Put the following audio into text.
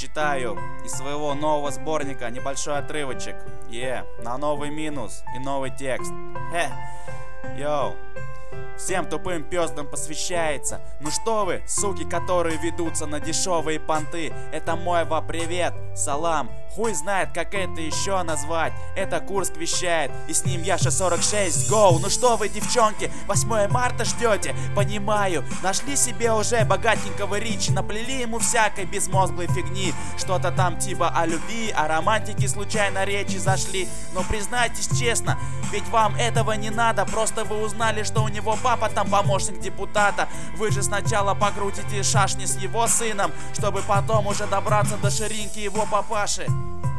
Читаю из своего нового сборника небольшой отрывочек. На новый минус и новый текст. Йоу. Всем тупым пёздам посвящается. Ну что вы, суки, которые ведутся на дешевые понты. Это мой привет, салам. Хуй знает, как это еще назвать. Это Курск вещает, и с ним Яша 46. Гоу, ну что вы, девчонки, 8 марта ждете? Понимаю, нашли себе уже богатенького Ричи, наплели ему всякой безмозглой фигни. Что-то там типа о любви, о романтике случайно речи зашли. Но признайтесь честно, ведь вам этого не надо. Просто вы узнали, что у него папа там помощник депутата. Вы же сначала покрутите шашни с его сыном, чтобы потом уже добраться до ширинки его папаши.